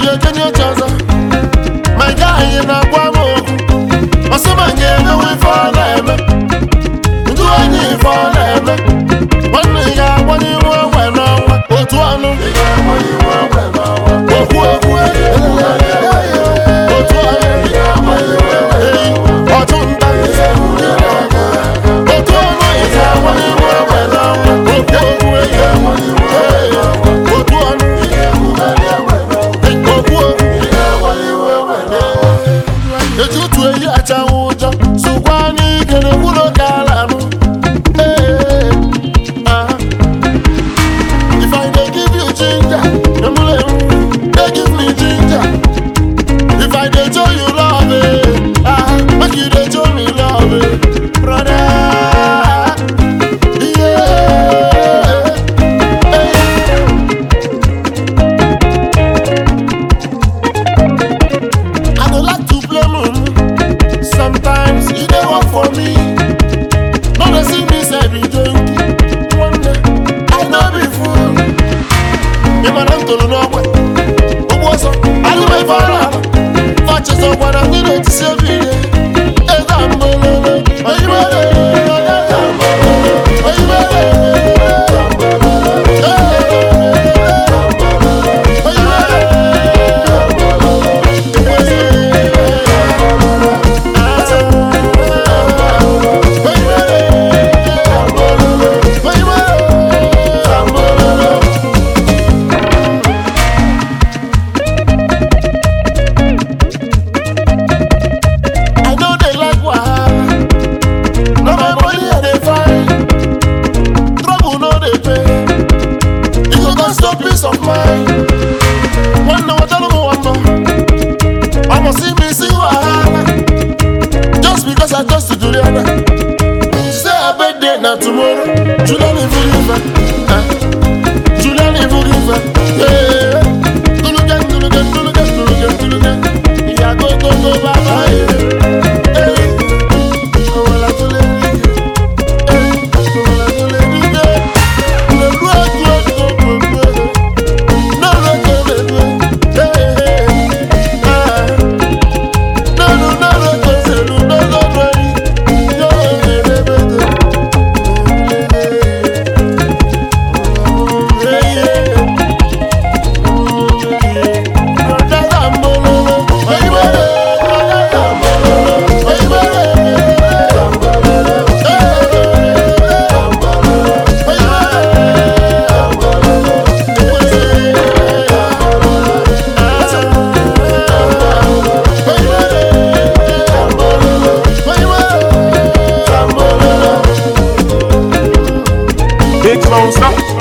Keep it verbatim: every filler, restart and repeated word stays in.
Kenny Chaza. My guy in a guamo. Or some man gave away for them. Do I need for them? One day I want you when I want to know. Tomorrow, Julian is Julian is yeah. Do look at, do look at, do look at, do look at, do look at. Yeah, go, go, go, bye, bye. Big Monster.